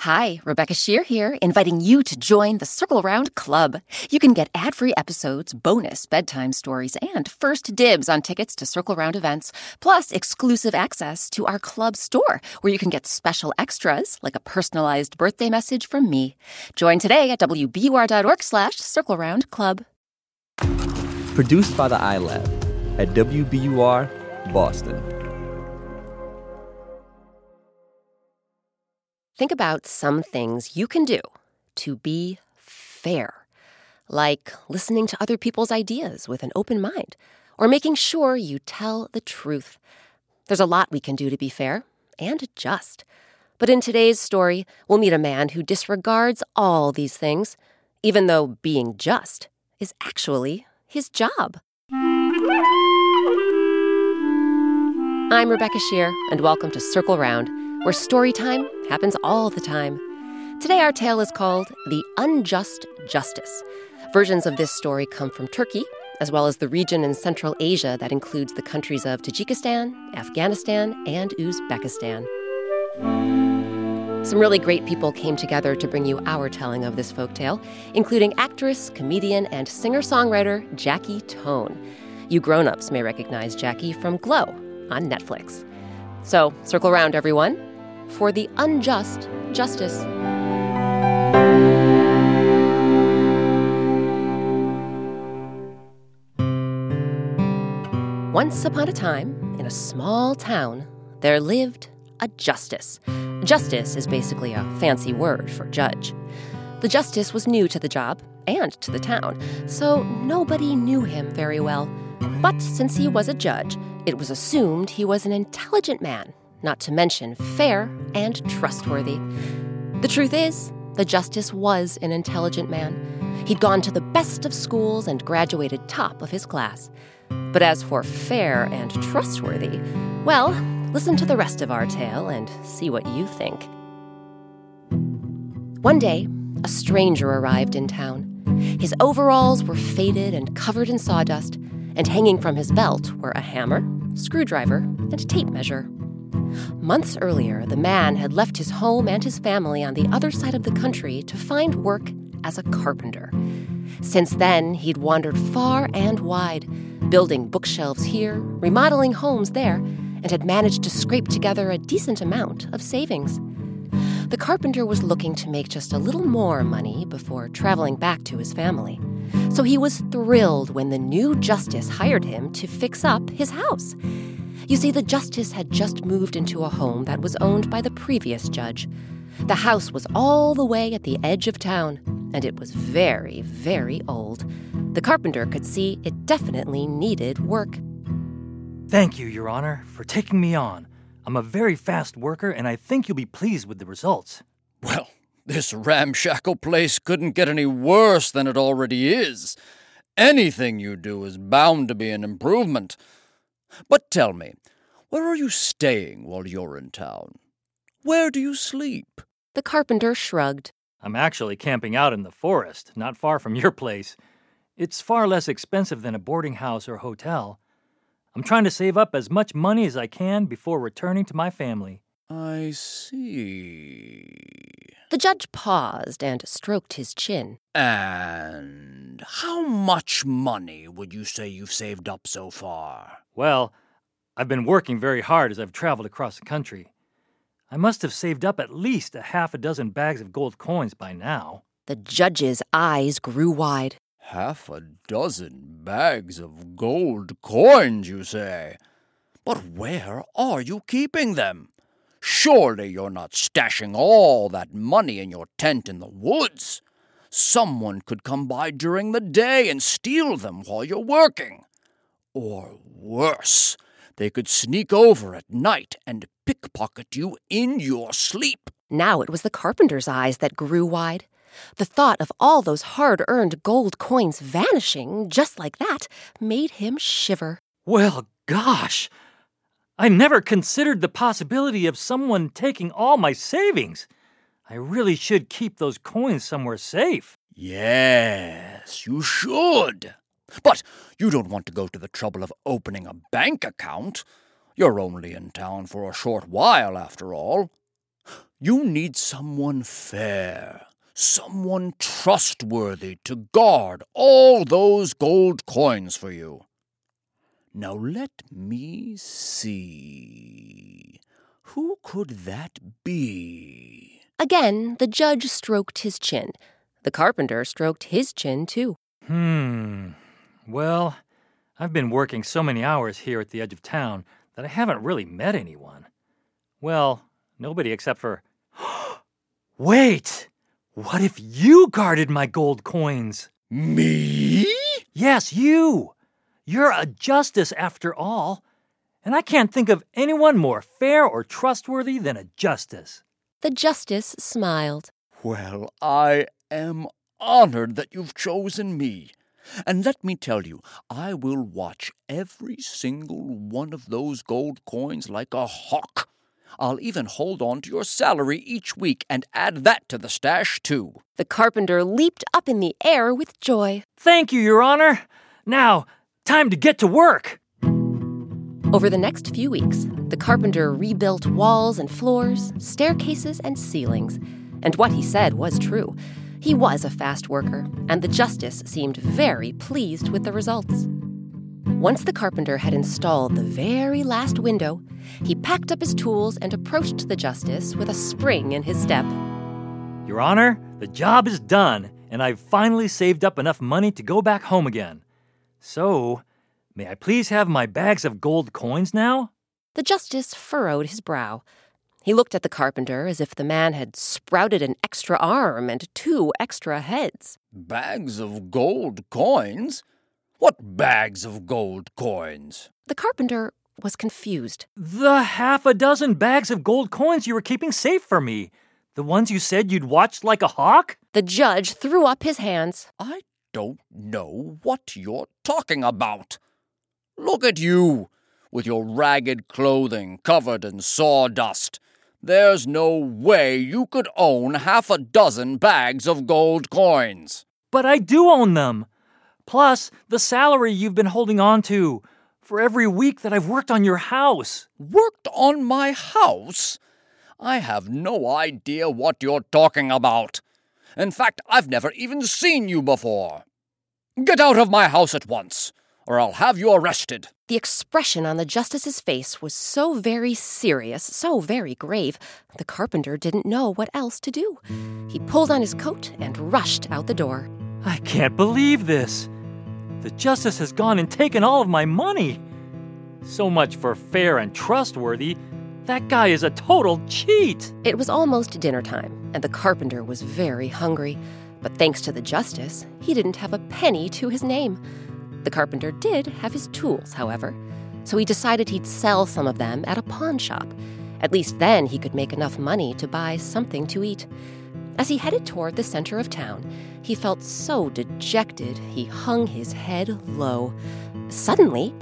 Hi, Rebecca Shear here, inviting you to join the Circle Round Club. You can get ad-free episodes, bonus bedtime stories, and first dibs on tickets to Circle Round events, plus exclusive access to our club store, where you can get special extras, like a personalized birthday message from me. Join today at wbur.org/Circle Round Club. Produced by the iLab at WBUR, Boston. Think about some things you can do to be fair, like listening to other people's ideas with an open mind, or making sure you tell the truth. There's a lot we can do to be fair and just. But in today's story, we'll meet a man who disregards all these things, even though being just is actually his job. I'm Rebecca Shear, and welcome to Circle Round, where story time happens all the time. Today our tale is called The Unjust Justice. Versions of this story come from Turkey, as well as the region in Central Asia that includes the countries of Tajikistan, Afghanistan, and Uzbekistan. Some really great people came together to bring you our telling of this folktale, including actress, comedian, and singer-songwriter Jackie Tohn. You grown-ups may recognize Jackie from Glow on Netflix. So, circle round, everyone, for the unjust justice. Once upon a time, in a small town, there lived a justice. Justice is basically a fancy word for judge. The justice was new to the job and to the town, so nobody knew him very well. But since he was a judge, it was assumed he was an intelligent man, not to mention fair and trustworthy. The truth is, the justice was an intelligent man. He'd gone to the best of schools and graduated top of his class. But as for fair and trustworthy, well, listen to the rest of our tale and see what you think. One day, a stranger arrived in town. His overalls were faded and covered in sawdust, and hanging from his belt were a hammer, screwdriver, and tape measure. Months earlier, the man had left his home and his family on the other side of the country to find work as a carpenter. Since then, he'd wandered far and wide, building bookshelves here, remodeling homes there, and had managed to scrape together a decent amount of savings. The carpenter was looking to make just a little more money before traveling back to his family. So he was thrilled when the new justice hired him to fix up his house. You see, the justice had just moved into a home that was owned by the previous judge. The house was all the way at the edge of town, and it was very, very old. The carpenter could see it definitely needed work. Thank you, Your Honor, for taking me on. I'm a very fast worker, and I think you'll be pleased with the results. Well, this ramshackle place couldn't get any worse than it already is. Anything you do is bound to be an improvement. But tell me, where are you staying while you're in town? Where do you sleep? The carpenter shrugged. I'm actually camping out in the forest, not far from your place. It's far less expensive than a boarding house or hotel. I'm trying to save up as much money as I can before returning to my family. I see. The judge paused and stroked his chin. And how much money would you say you've saved up so far? Well, I've been working very hard as I've traveled across the country. I must have saved up at least a half a dozen bags of gold coins by now. The judge's eyes grew wide. Half a dozen bags of gold coins, you say? But where are you keeping them? Surely you're not stashing all that money in your tent in the woods. Someone could come by during the day and steal them while you're working. Or worse, they could sneak over at night and pickpocket you in your sleep. Now it was the carpenter's eyes that grew wide. The thought of all those hard-earned gold coins vanishing just like that made him shiver. Well, gosh! I never considered the possibility of someone taking all my savings. I really should keep those coins somewhere safe. Yes, you should. But you don't want to go to the trouble of opening a bank account. You're only in town for a short while, after all. You need someone fair, someone trustworthy to guard all those gold coins for you. Now let me see. Who could that be? Again, the judge stroked his chin. The carpenter stroked his chin, too. Well, I've been working so many hours here at the edge of town that I haven't really met anyone. Well, nobody except for... Wait! What if you guarded my gold coins? Me? Yes, you! You're a justice after all. And I can't think of anyone more fair or trustworthy than a justice. The justice smiled. Well, I am honored that you've chosen me. And let me tell you, I will watch every single one of those gold coins like a hawk. I'll even hold on to your salary each week and add that to the stash, too. The carpenter leaped up in the air with joy. Thank you, Your Honor. Now, time to get to work. Over the next few weeks, the carpenter rebuilt walls and floors, staircases and ceilings. And what he said was true. He was a fast worker, and the justice seemed very pleased with the results. Once the carpenter had installed the very last window, he packed up his tools and approached the justice with a spring in his step. Your Honor, the job is done, and I've finally saved up enough money to go back home again. So, may I please have my bags of gold coins now? The justice furrowed his brow. He looked at the carpenter as if the man had sprouted an extra arm and 2 extra heads. Bags of gold coins? What bags of gold coins? The carpenter was confused. The 6 bags of gold coins you were keeping safe for me. The ones you said you'd watched like a hawk? The judge threw up his hands. I don't know what you're talking about. Look at you, with your ragged clothing covered in sawdust. There's no way you could own 6 bags of gold coins. But I do own them. Plus, the salary you've been holding on to for every week that I've worked on your house. Worked on my house? I have no idea what you're talking about. In fact, I've never even seen you before. Get out of my house at once, or I'll have you arrested. The expression on the justice's face was so very serious, so very grave, the carpenter didn't know what else to do. He pulled on his coat and rushed out the door. I can't believe this. The justice has gone and taken all of my money. So much for fair and trustworthy. That guy is a total cheat. It was almost dinner time, and the carpenter was very hungry. But thanks to the justice, he didn't have a penny to his name. The carpenter did have his tools, however, so he decided he'd sell some of them at a pawn shop. At least then he could make enough money to buy something to eat. As he headed toward the center of town, he felt so dejected he hung his head low. Suddenly...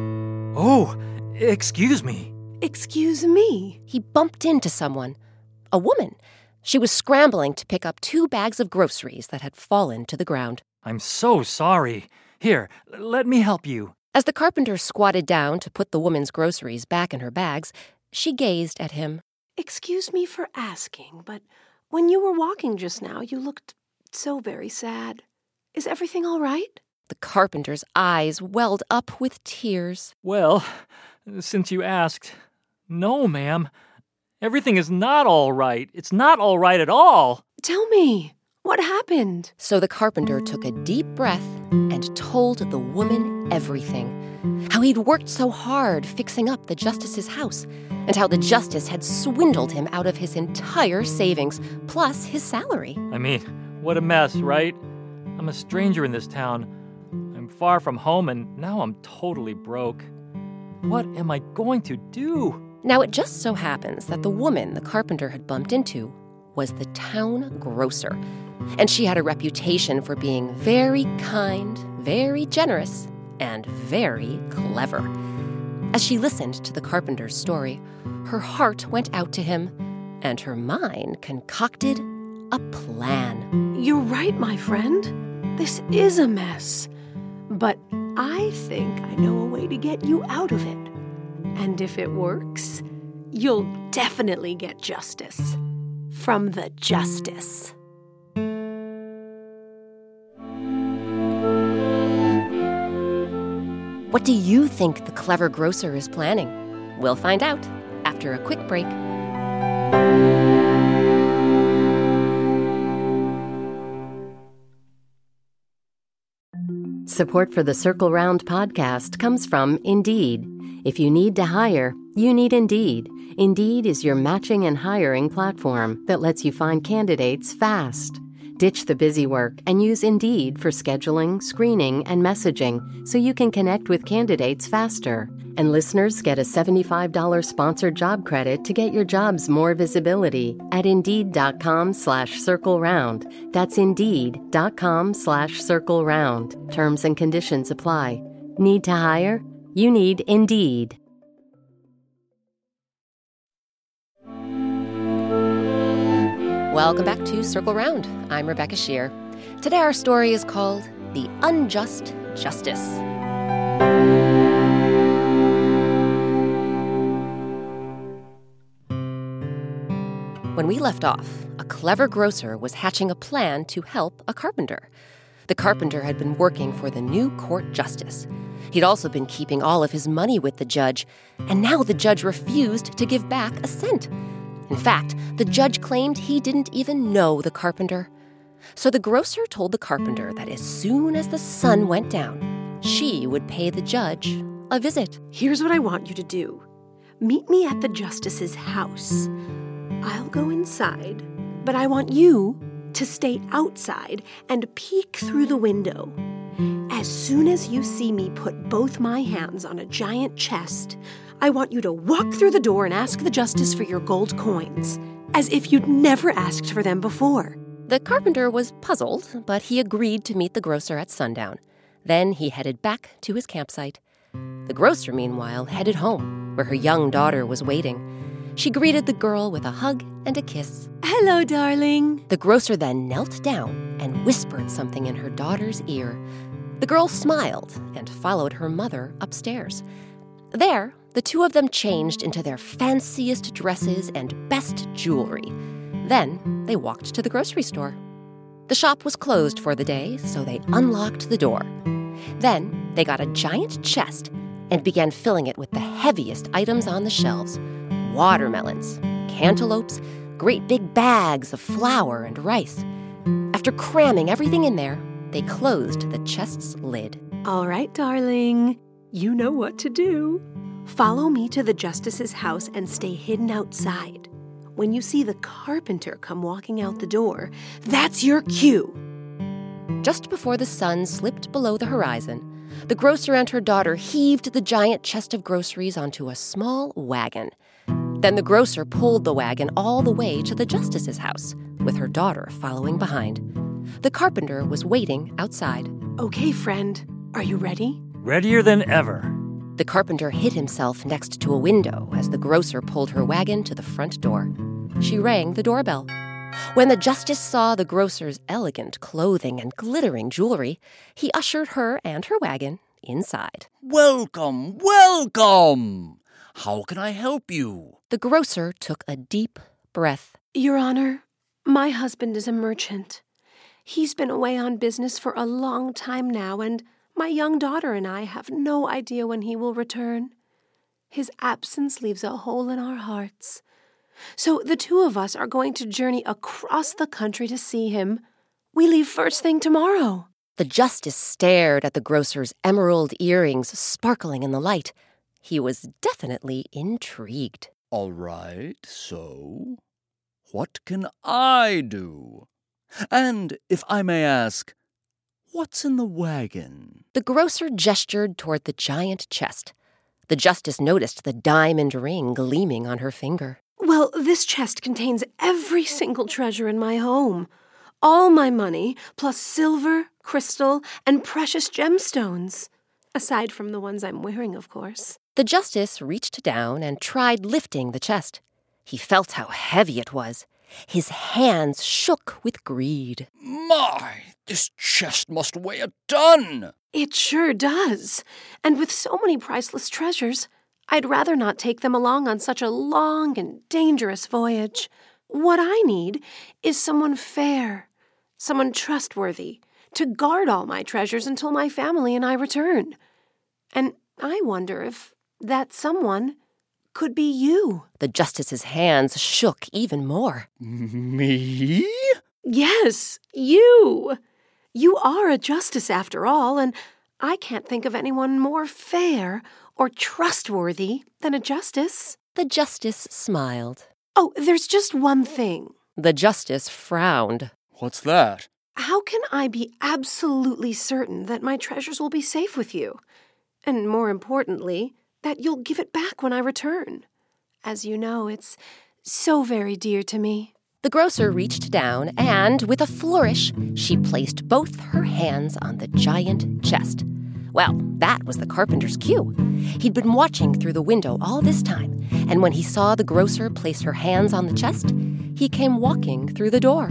Oh, excuse me. Excuse me? He bumped into someone. A woman. She was scrambling to pick up 2 bags of groceries that had fallen to the ground. I'm so sorry. Here, let me help you. As the carpenter squatted down to put the woman's groceries back in her bags, she gazed at him. Excuse me for asking, but when you were walking just now, you looked so very sad. Is everything all right? The carpenter's eyes welled up with tears. Well, since you asked, no, ma'am. Everything is not all right. It's not all right at all. Tell me, what happened? So the carpenter took a deep breath and told the woman everything. How he'd worked so hard fixing up the justice's house, and how the justice had swindled him out of his entire savings, plus his salary. I mean, what a mess, right? I'm a stranger in this town. I'm far from home, and now I'm totally broke. What am I going to do? Now, it just so happens that the woman the carpenter had bumped into was the town grocer, and she had a reputation for being very kind, very generous, and very clever. As she listened to the carpenter's story, her heart went out to him, and her mind concocted a plan. You're right, my friend. This is a mess. But I think I know a way to get you out of it. And if it works, you'll definitely get justice. from the Justice. What do you think the clever grocer is planning? We'll find out after a quick break. Support for the Circle Round podcast comes from Indeed. If you need to hire, you need Indeed. Indeed is your matching and hiring platform that lets you find candidates fast. Ditch the busy work and use Indeed for scheduling, screening, and messaging so you can connect with candidates faster. And listeners get a $75 sponsored job credit to get your jobs more visibility at Indeed.com/circleround. That's Indeed.com/circleround. Terms and conditions apply. Need to hire? You need Indeed. Welcome back to Circle Round. I'm Rebecca Shear. Today our story is called The Unjust Justice. When we left off, a clever grocer was hatching a plan to help a carpenter. The carpenter had been working for the new court justice. He'd also been keeping all of his money with the judge, and now the judge refused to give back a cent. In fact, the judge claimed he didn't even know the carpenter. So the grocer told the carpenter that as soon as the sun went down, she would pay the judge a visit. Here's what I want you to do. Meet me at the justice's house. I'll go inside, but I want you to stay outside and peek through the window. As soon as you see me put both my hands on a giant chest, I want you to walk through the door and ask the justice for your gold coins, as if you'd never asked for them before. The carpenter was puzzled, but he agreed to meet the grocer at sundown. Then he headed back to his campsite. The grocer, meanwhile, headed home, where her young daughter was waiting. She greeted the girl with a hug and a kiss. Hello, darling. The grocer then knelt down and whispered something in her daughter's ear. The girl smiled and followed her mother upstairs. There, the two of them changed into their fanciest dresses and best jewelry. Then they walked to the grocery store. The shop was closed for the day, so they unlocked the door. Then they got a giant chest and began filling it with the heaviest items on the shelves: watermelons, cantaloupes, great big bags of flour and rice. After cramming everything in there, they closed the chest's lid. All right, darling. You know what to do. Follow me to the justice's house and stay hidden outside. When you see the carpenter come walking out the door, that's your cue. Just before the sun slipped below the horizon, the grocer and her daughter heaved the giant chest of groceries onto a small wagon. Then the grocer pulled the wagon all the way to the justice's house, with her daughter following behind. The carpenter was waiting outside. Okay, friend, are you ready? Readier than ever. The carpenter hid himself next to a window as the grocer pulled her wagon to the front door. She rang the doorbell. When the justice saw the grocer's elegant clothing and glittering jewelry, he ushered her and her wagon inside. Welcome, welcome! How can I help you? The grocer took a deep breath. Your Honor, my husband is a merchant. He's been away on business for a long time now, and my young daughter and I have no idea when he will return. His absence leaves a hole in our hearts. So the two of us are going to journey across the country to see him. We leave first thing tomorrow. The justice stared at the grocer's emerald earrings sparkling in the light. He was definitely intrigued. All right, so what can I do? And if I may ask, what's in the wagon? The grocer gestured toward the giant chest. The justice noticed the diamond ring gleaming on her finger. Well, this chest contains every single treasure in my home. All my money, plus silver, crystal, and precious gemstones. Aside from the ones I'm wearing, of course. The justice reached down and tried lifting the chest. He felt how heavy it was. His hands shook with greed. My, this chest must weigh a ton! It sure does. And with so many priceless treasures, I'd rather not take them along on such a long and dangerous voyage. What I need is someone fair, someone trustworthy, to guard all my treasures until my family and I return. And I wonder if that someone could be you. The justice's hands shook even more. Me? Yes, you. You are a justice after all, and I can't think of anyone more fair or trustworthy than a justice. The justice smiled. Oh, there's just one thing. The justice frowned. What's that? How can I be absolutely certain that my treasures will be safe with you? And more importantly, that you'll give it back when I return. As you know, it's so very dear to me. The grocer reached down and, with a flourish, she placed both her hands on the giant chest. Well, that was the carpenter's cue. He'd been watching through the window all this time, and when he saw the grocer place her hands on the chest, he came walking through the door.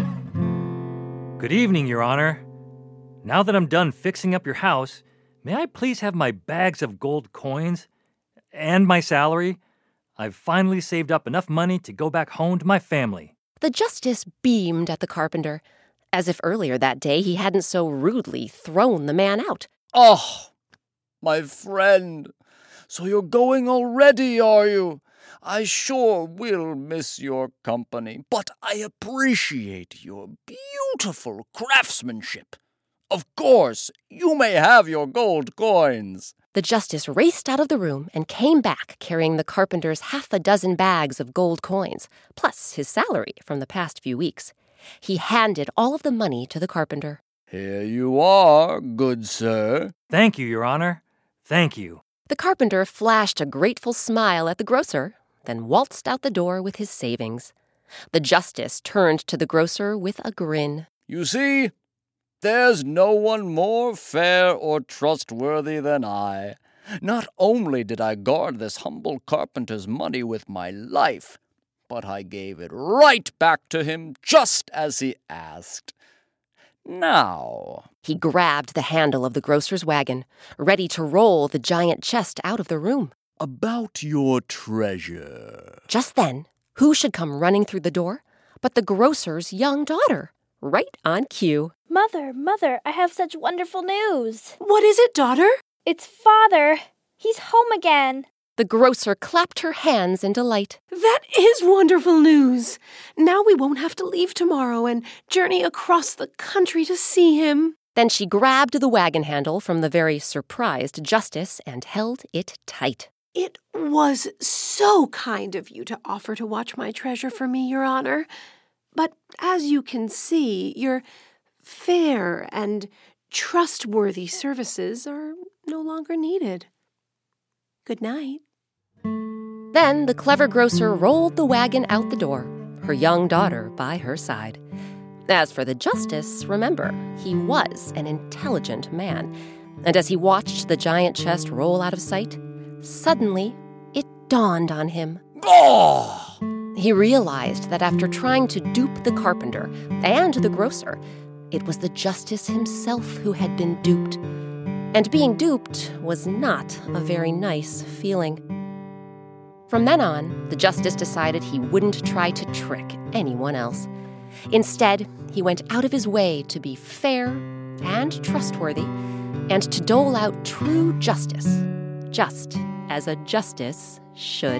Good evening, Your Honor. Now that I'm done fixing up your house, may I please have my bags of gold coins and my salary? I've finally saved up enough money to go back home to my family. The justice beamed at the carpenter, as if earlier that day he hadn't so rudely thrown the man out. Oh, my friend. So you're going already, are you? I sure will miss your company, but I appreciate your beautiful craftsmanship. Of course, you may have your gold coins. The justice raced out of the room and came back carrying the carpenter's 6 bags of gold coins, plus his salary from the past few weeks. He handed all of the money to the carpenter. Here you are, good sir. Thank you, Your Honor. Thank you. The carpenter flashed a grateful smile at the grocer, then waltzed out the door with his savings. The justice turned to the grocer with a grin. You see, there's no one more fair or trustworthy than I. Not only did I guard this humble carpenter's money with my life, but I gave it right back to him just as he asked. Now. He grabbed the handle of the grocer's wagon, ready to roll the giant chest out of the room. About your treasure. Just then, who should come running through the door but the grocer's young daughter, right on cue. Mother, I have such wonderful news. What is it, daughter? It's Father. He's home again. The grocer clapped her hands in delight. That is wonderful news. Now we won't have to leave tomorrow and journey across the country to see him. Then she grabbed the wagon handle from the very surprised justice and held it tight. It was so kind of you to offer to watch my treasure for me, Your Honor. But as you can see, your fair and trustworthy services are no longer needed. Good night. Then the clever grocer rolled the wagon out the door, her young daughter by her side. As for the justice, remember, he was an intelligent man. And as he watched the giant chest roll out of sight, suddenly it dawned on him. Oh! He realized that after trying to dupe the carpenter and the grocer, it was the justice himself who had been duped. And being duped was not a very nice feeling. From then on, the justice decided he wouldn't try to trick anyone else. Instead, he went out of his way to be fair and trustworthy and to dole out true justice, just as a justice should.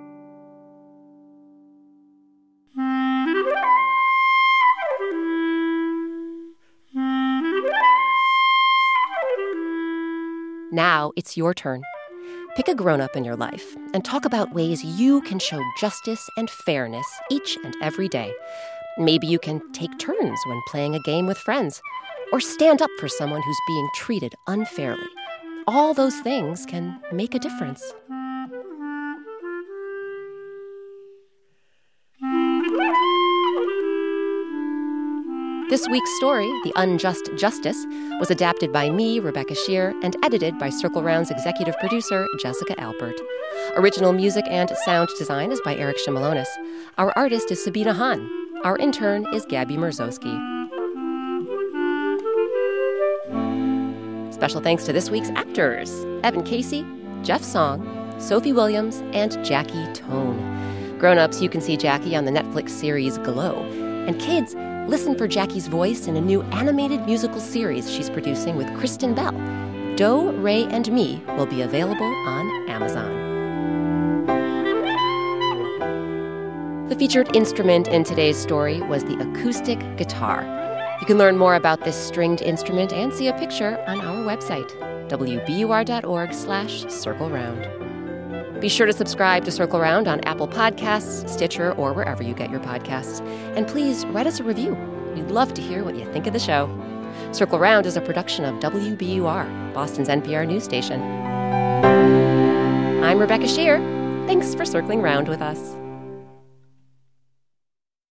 Now it's your turn. Pick a grown-up in your life and talk about ways you can show justice and fairness each and every day. Maybe you can take turns when playing a game with friends, or stand up for someone who's being treated unfairly. All those things can make a difference. This week's story, The Unjust Justice, was adapted by me, Rebecca Shear, and edited by Circle Round's executive producer, Jessica Alpert. Original music and sound design is by Eric Shimalonis. Our artist is Sabina Hahn. Our intern is Gabby Merzowski. Special thanks to this week's actors, Evan Casey, Jeff Song, Sophie Williams, and Jackie Tone. Grown-ups, you can see Jackie on the Netflix series Glow. And kids, listen for Jackie's voice in a new animated musical series she's producing with Kristen Bell. Do, Ray, and Me will be available on Amazon. The featured instrument in today's story was the acoustic guitar. You can learn more about this stringed instrument and see a picture on our website, wbur.org/Circle Round. Be sure to subscribe to Circle Round on Apple Podcasts, Stitcher, or wherever you get your podcasts. And please write us a review. We'd love to hear what you think of the show. Circle Round is a production of WBUR, Boston's NPR news station. I'm Rebecca Shear. Thanks for circling round with us.